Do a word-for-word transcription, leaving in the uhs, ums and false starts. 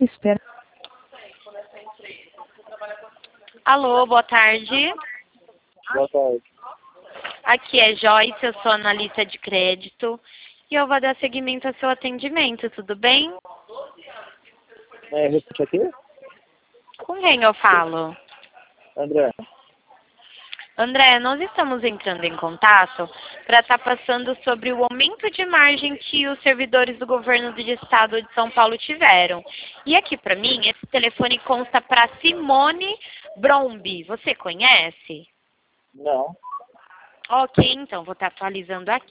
Espera. Alô, boa tarde. Boa tarde. Aqui é Joyce, eu sou analista de crédito e eu vou dar seguimento ao seu atendimento, tudo bem? É, repete aqui? Com quem eu falo? André. André, nós estamos entrando em contato para estar passando sobre o aumento de margem que os servidores do governo do estado de São Paulo tiveram. E aqui para mim, esse telefone consta para Simone Brombi. Você conhece? Não. Ok, então vou estar atualizando aqui.